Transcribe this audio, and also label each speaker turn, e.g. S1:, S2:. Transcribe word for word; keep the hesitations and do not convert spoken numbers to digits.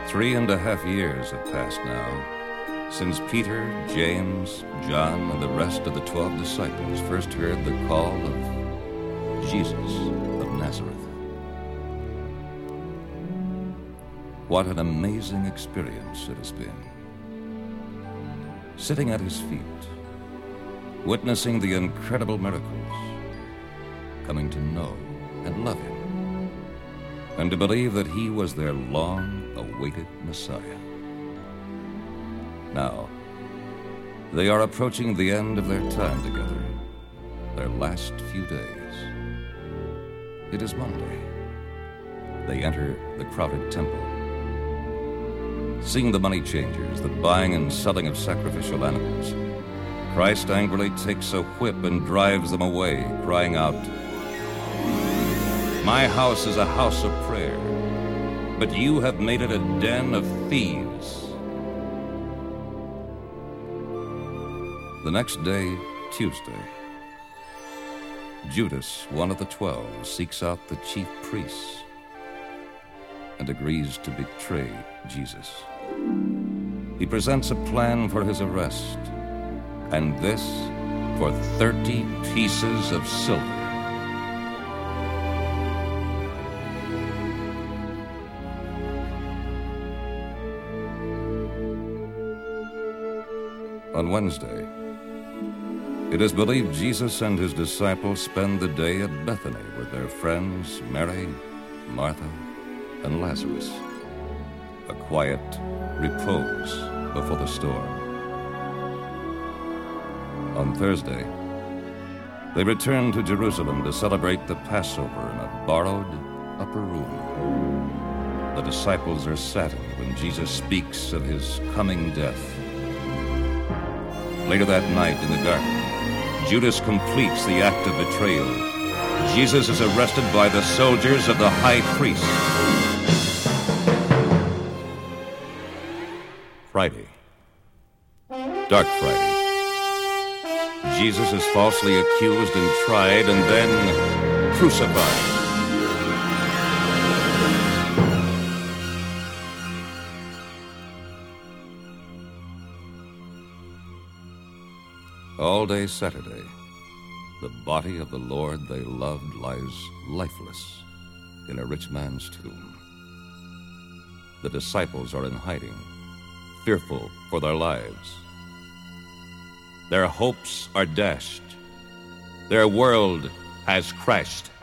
S1: Three and a half years have passed now since Peter, James, John, and the rest of the twelve disciples first heard the call of Jesus of Nazareth. What an amazing experience it has been. Sitting at his feet, witnessing the incredible miracles, coming to know and love him, and to believe that he was their long-awaited Messiah. Now, they are approaching the end of their time together, their last few days. It is Monday. They enter the crowded temple. Seeing the money changers, the buying and selling of sacrificial animals, Christ angrily takes a whip and drives them away, crying out, "My house is a house of prayer, but you have made it a den of thieves." The next day, Tuesday, Judas, one of the twelve, seeks out the chief priests and agrees to betray Jesus. He presents a plan for his arrest, and this for thirty pieces of silver. On Wednesday, it is believed Jesus and his disciples spend the day at Bethany with their friends Mary, Martha, and Lazarus. A quiet repose before the storm. On Thursday, they return to Jerusalem to celebrate the Passover in a borrowed upper room. The disciples are saddened when Jesus speaks of his coming death. Later that night in the garden, Judas completes the act of betrayal. Jesus is arrested by the soldiers of the high priest. Friday, Dark Friday. Jesus is falsely accused and tried and then crucified. All day Saturday, the body of the Lord they loved lies lifeless in a rich man's tomb. The disciples are in hiding, fearful for their lives. Their hopes are dashed. Their world has crashed.